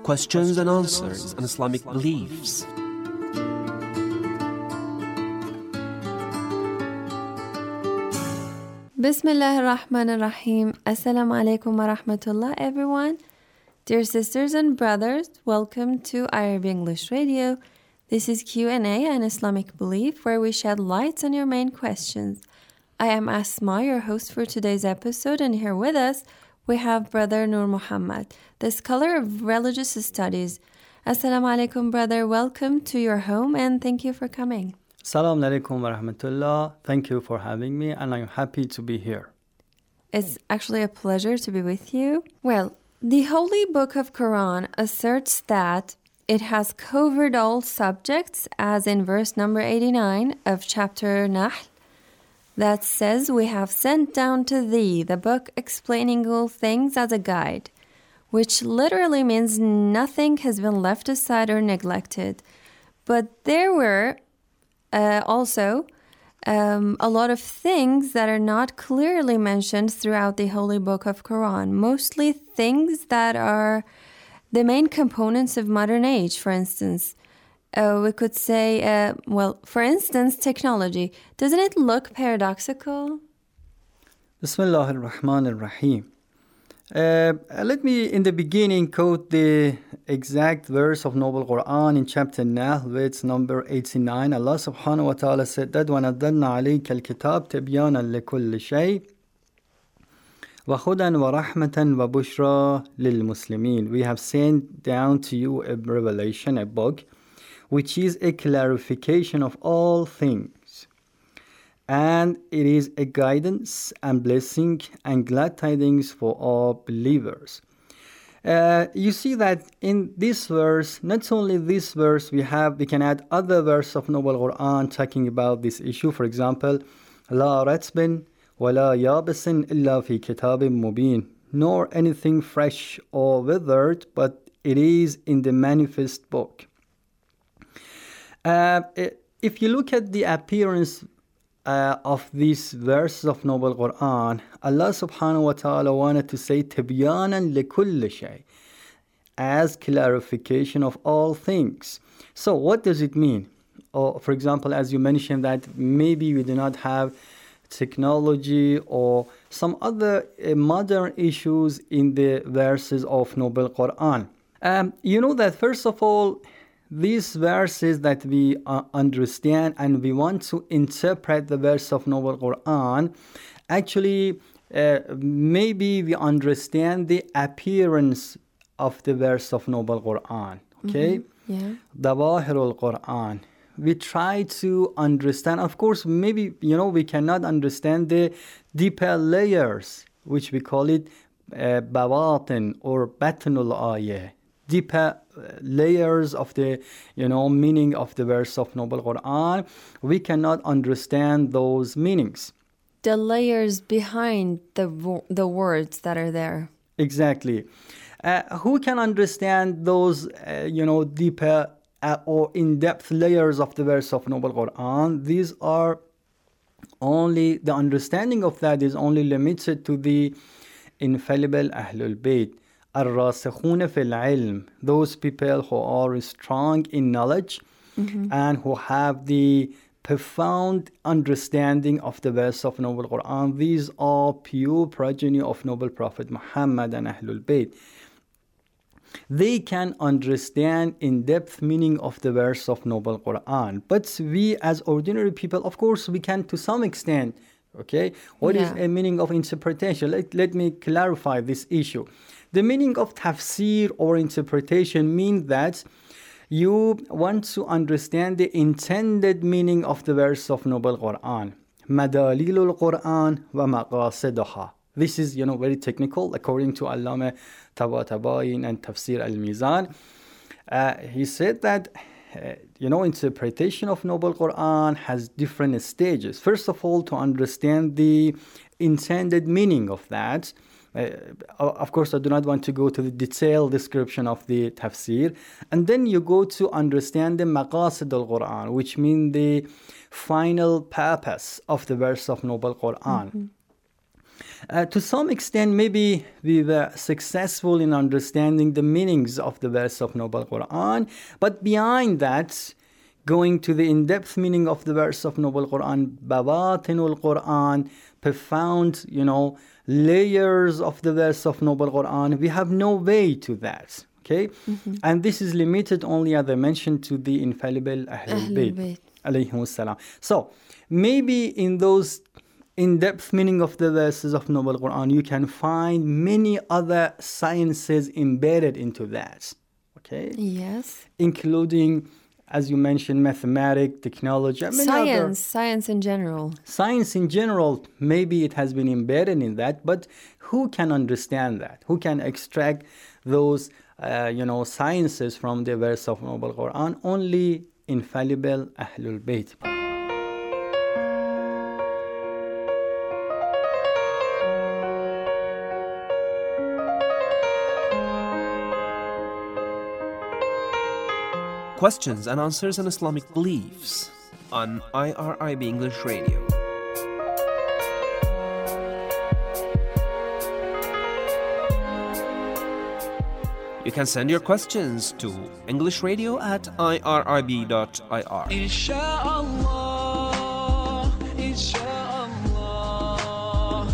questions and answers on Islamic beliefs. Bismillah ar-Rahman ar-Rahim. Assalamu alaikum wa rahmatullah, everyone. Dear sisters and brothers, welcome to Arabic English Radio. This is Q&A on Islamic belief, where we shed light on your main questions. I am Asma, your host for today's episode, and here with us we have Brother Nur Muhammad, the scholar of religious studies. Assalamu alaikum, brother. Welcome to your home, and thank you for coming. Assalamu alaikum wa rahmatullah. Thank you for having me, and I'm happy to be here. It's actually a pleasure to be with you. Well, the Holy Book of Quran asserts that it has covered all subjects, as in verse number 89 of chapter Nahl, that says, "We have sent down to thee the book explaining all things as a guide," which literally means nothing has been left aside or neglected. But there were also a lot of things that are not clearly mentioned throughout the Holy Book of Quran, mostly things that are the main components of modern age. For instance, we could say, for instance, technology. Doesn't it look paradoxical? Bismillah ar-Rahman ar-Rahim. Let me, in the beginning, quote the exact verse of Noble Quran in chapter Nahl, verse number 89. Allah subhanahu wa ta'ala said that وَنَزَّلْنَا عَلَيْكَ الْكِتَابَ تِبْيَانًا لِكُلِّ شَيْءٍ وَهُدًى وَرَحْمَةً وَبُشْرَى لِلْمُسْلِمِينَ. We have sent down to you a revelation, a book, which is a clarification of all things. And it is a guidance and blessing and glad tidings for all believers. You see that in this verse, not only this verse, we can add other verses of Noble Quran talking about this issue. For example, لا رتب ولا يابس إلا في كتاب مبين. Nor anything fresh or withered, but it is in the manifest book. If you look at the appearance of these verses of Noble Quran, Allah subhanahu wa ta'ala wanted to say تِبْيَانًا لِكُلِّ شَيْءٍ, as clarification of all things. So what does it mean? Or, for example, as you mentioned that maybe we do not have technology or some other modern issues in the verses of Noble Quran. You know that first of all, these verses that we understand and we want to interpret the verse of Noble Quran, actually maybe we understand the appearance of the verse of Noble Quran. Okay? Dawahirul Quran. We try to understand, of course, maybe, we cannot understand the deeper layers, which we call it bawatin or batnul ayah. Deeper layers of the meaning of the verse of Noble Quran, we cannot understand those meanings. The layers behind the words that are there. Exactly. Who can understand those deeper or in-depth layers of the verse of Noble Quran? These are only, the understanding of that is only limited to the infallible Ahlul Bayt. الراسخون في العلم, those people who are strong in knowledge and who have the profound understanding of the verse of Noble Quran. These are pure progeny of Noble Prophet Muhammad and Ahlul Bayt. They can understand in-depth meaning of the verse of Noble Quran. But we as ordinary people, of course, we can to some extent. Okay, what is a meaning of interpretation? Let me clarify this issue. The meaning of tafsir or interpretation means that you want to understand the intended meaning of the verse of Noble Quran. Madalilul Quran wa maqasiduha. This is, very technical, according to Allama Tabatabayin and Tafsir al-Mizan. He said that interpretation of Noble Quran has different stages. First of all, to understand the intended meaning of that. Of course, I do not want to go to the detailed description of the tafsir. And then you go to understand the maqasid al-Quran, which mean the final purpose of the verse of Noble Quran. To some extent, maybe we were successful in understanding the meanings of the verse of Noble Quran, but behind that, going to the in-depth meaning of the verse of Noble Quran, Bawatinul Quran, profound, layers of the verse of Noble Quran, we have no way to that. Okay? And this is limited only, as I mentioned, to the infallible Ahlul Bayt, alayhimus salam. So, maybe in those in-depth meaning of the verses of Noble Quran, you can find many other sciences embedded into that. Okay? Yes. Including, as you mentioned, mathematics, technology, science in general. Science in general, maybe it has been embedded in that, but who can understand that? Who can extract those, sciences from the verse of Noble Quran? Only infallible Ahlul Bayt. Questions and answers on Islamic beliefs on IRIB English Radio. You can send your questions to englishradio@irib.ir. Inshallah, inshallah,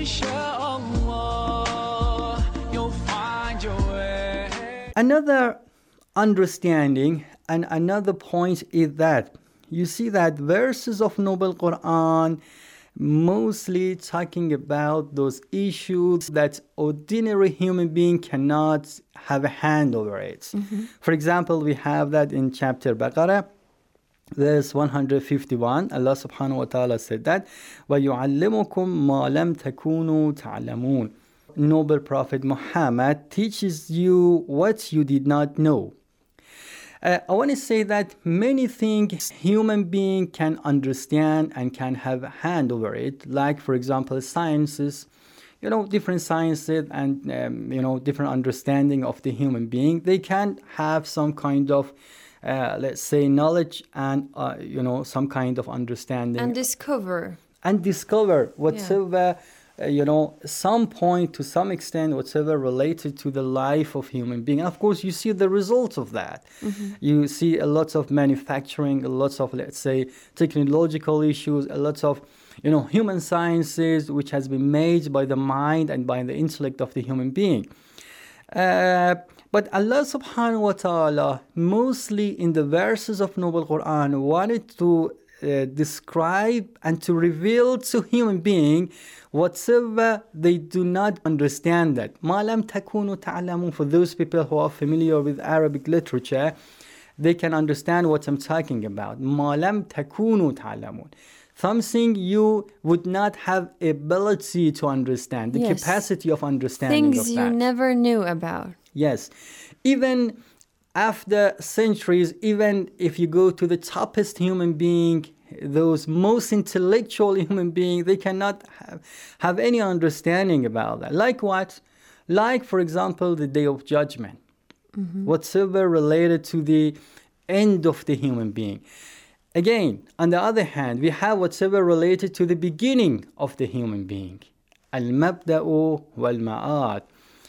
inshallah, you'll find your way. Another understanding and another point is that you see that verses of Noble Quran mostly talking about those issues that ordinary human being cannot have a hand over it. For example, we have that in chapter Baqarah, verse 151. Allah subhanahu wa ta'ala said that وَيُعَلِّمُكُمْ مَا لَمْ تَكُونُوا تَعْلَمُونَ. Noble Prophet Muhammad teaches you what you did not know. I want to say that many things human being can understand and can have a hand over it, like for example sciences, different sciences and different understanding of the human being. They can have some kind of let's say knowledge and some kind of understanding And discover whatever some point to some extent whatever related to the life of human being. And of course you see the results of that. You see a lot of manufacturing, a lot of, let's say, technological issues, a lot of human sciences which has been made by the mind and by the intellect of the human being. But Allah subhanahu wa ta'ala mostly in the verses of Noble Quran wanted to describe and to reveal to human being whatever they do not understand. That مَا لَمْ تَكُونُوا تَعْلَمُونَ. For those people who are familiar with Arabic literature, they can understand what I'm talking about. مَا لَمْ تَكُونُوا تَعْلَمُونَ. Something you would not have ability to understand, the capacity of understanding things of that. you never knew about. Yes. Even after centuries, even if you go to the toppest human being, those most intellectual human beings, they cannot have any understanding about that. Like what? Like, for example, the Day of Judgment. Whatever related to the end of the human being. Again, on the other hand, we have whatever related to the beginning of the human being. Al-mabda'u wal-ma'ad.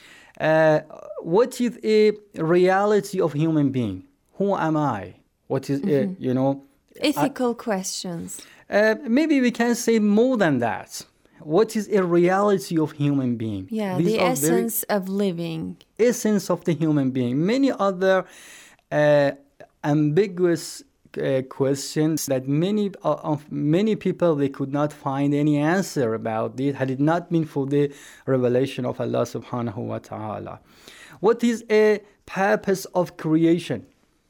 What is a reality of human being? Who am I? What is, Ethical questions. Maybe we can say more than that. What is a reality of human being? Yeah, These the are essence of living. Essence of the human being. Many other ambiguous questions that many people they could not find any answer about it had it not been for the revelation of Allah subhanahu wa ta'ala. What is a purpose of creation?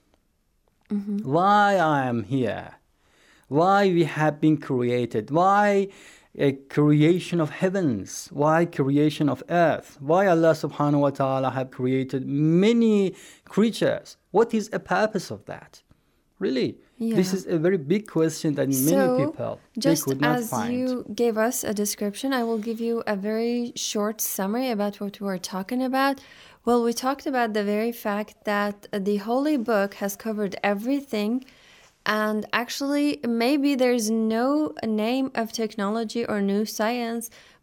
Why I am here? Why we have been created? Why a creation of heavens? Why creation of earth? Why Allah subhanahu wa ta'ala have created many creatures? What is a purpose of that? Really, this is a very big question that many people they could not just find. as you gave us a description, I will give you a very short summary about what we were talking about. Well, we talked about the very fact that the Holy Book has covered everything, and actually maybe there's no name of technology or new science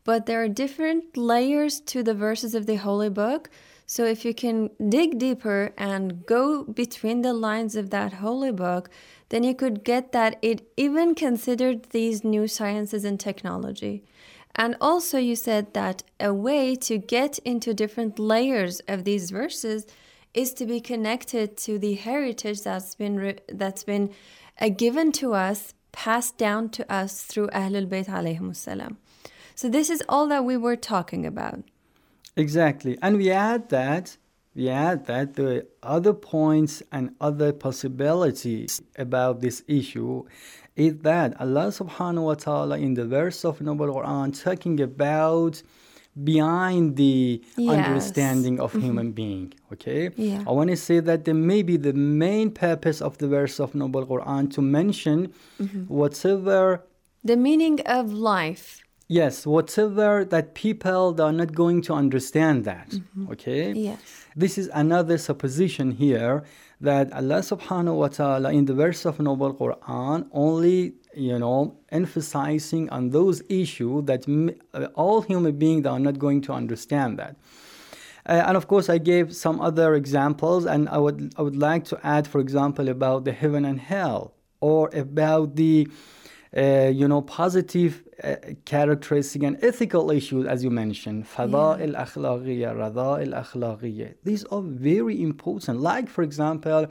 but there are different layers to the verses of the Holy Book. So if you can dig deeper and go between the lines of that Holy Book, then you could get that it even considered these new sciences and technology. And also you said that a way to get into different layers of these verses is to be connected to the heritage that's been given to us, passed down to us through Ahlul Bayt alayhimus salam. So this is all that we were talking about. Exactly. And we add that the other points and other possibilities about this issue is that Allah subhanahu wa ta'ala in the verse of Noble Quran talking about behind the understanding of human being. Okay? Yeah. I want to say that maybe the main purpose of the verse of Noble Quran to mention whatever the meaning of life. Yes, whatever that people they are not going to understand that. Okay? Yes. This is another supposition here that Allah subhanahu wa ta'ala in the verse of Noble Quran only, emphasizing on those issues that all human beings they are not going to understand that. And of course, I gave some other examples, and I would like to add, for example, about the heaven and hell, or about the positive characteristic and ethical issues, as you mentioned, fada'il akhlaqiyya, rada'il akhlaqiyya. These are very important. Like, for example,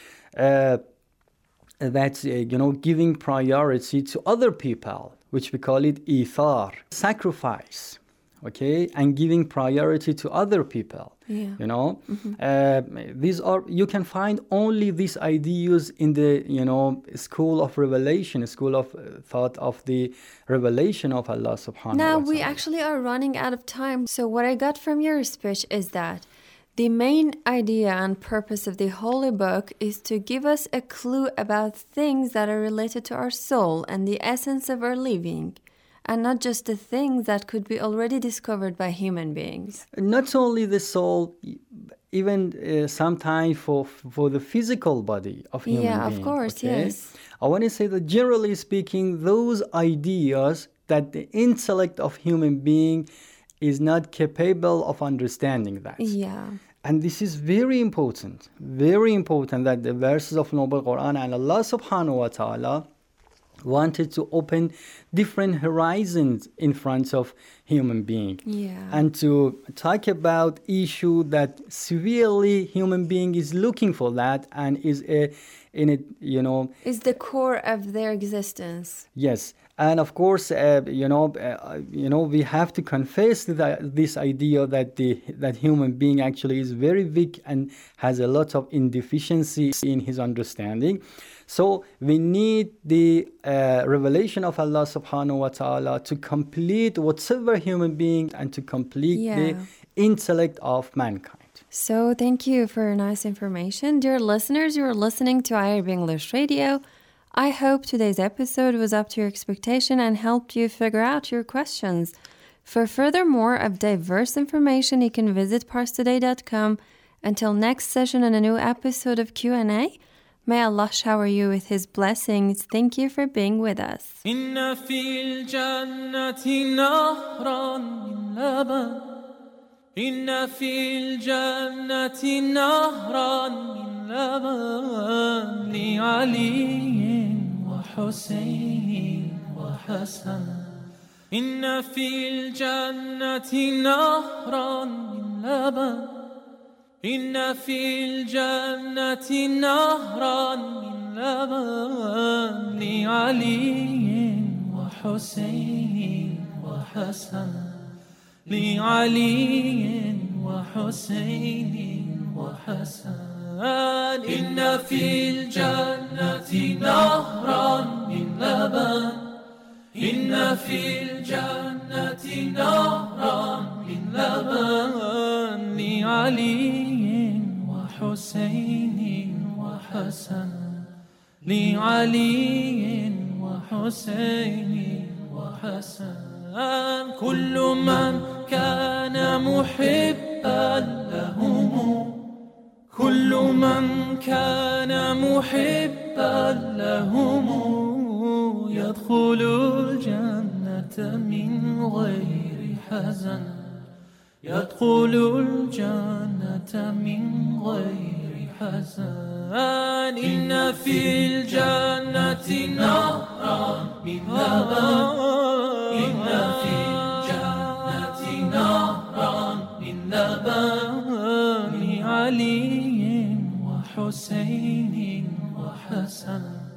giving priority to other people, which we call it ithar, sacrifice, okay, and giving priority to other people. These are, you can find only these ideas in the school of revelation, school of thought of the revelation of Allah subhanahu wa ta'ala. Now we actually are running out of time. So what I got from your speech is that the main idea and purpose of the Holy Book is to give us a clue about things that are related to our soul and the essence of our living, and not just the things that could be already discovered by human beings. Not only the soul, even sometimes for the physical body of human being. Yeah, of course, okay? yes. I want to say that generally speaking, those ideas that the intellect of human being is not capable of understanding that. Yeah. And this is very important that the verses of Noble Quran and Allah subhanahu wa ta'ala wanted to open different horizons in front of human being, and to talk about issue that severely human being is looking for that and is is the core of their existence. Yes. And of course, we have to confess that this idea that human being actually is very weak and has a lot of indeficiency in his understanding. So we need the revelation of Allah subhanahu wa ta'ala to complete whatever human being and to complete the intellect of mankind. So thank you for nice information. Dear listeners, you are listening to IRB English Radio. I hope today's episode was up to your expectation and helped you figure out your questions. For further more of diverse information, you can visit parstoday.com. Until next session and a new episode of Q&A, may Allah shower you with His blessings. Thank you for being with us. إن في الجنة نهرا من لبن إن في الجنة نهرا من لبن لعلي وحسين وحسن إن في الجنة نهرا من لبن إن في الجنة نهرا من لبن لعلي وحسين وحسن لعلي وحسين وحسن إن في الجنة نهرا من لبن إن في الجنة نهرا من لبن لعلي وحسين وحسن لعلي وحسين وحسن كل من كان محبا لهم كل من كان محبا لهم يدخل الجنة من غير حزن يدخل الجنة من غير حزن إن في الجنة نهرا من لبن إن في الجنة نهرا من لبن علي وحسين وحسن